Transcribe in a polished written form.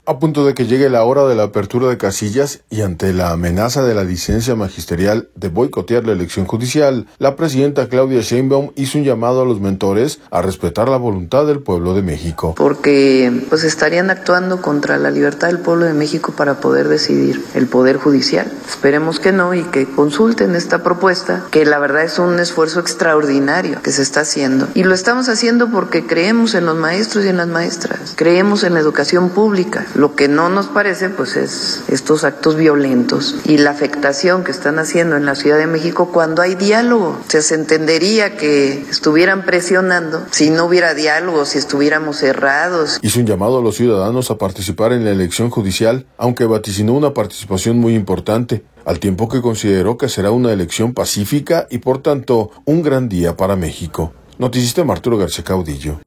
A punto de que llegue la hora de la apertura de casillas y ante la amenaza de la disidencia magisterial de boicotear la elección judicial, la presidenta Claudia Sheinbaum hizo un llamado a los mentores a respetar la voluntad del pueblo de México. Porque estarían actuando contra la libertad del pueblo de México para poder decidir el Poder Judicial. Esperemos que no y que consulten esta propuesta, que la verdad es un esfuerzo extraordinario que se está haciendo. Y lo estamos haciendo porque creemos en los maestros y en las maestras, creemos en la educación pública. Lo que no nos parece es estos actos violentos y la afectación que están haciendo en la Ciudad de México cuando hay diálogo. O sea, se entendería que estuvieran presionando si no hubiera diálogo, si estuviéramos cerrados. Hizo un llamado a los ciudadanos a participar en la elección judicial, aunque vaticinó una participación muy importante, al tiempo que consideró que será una elección pacífica y por tanto un gran día para México. Noticista Arturo García Caudillo.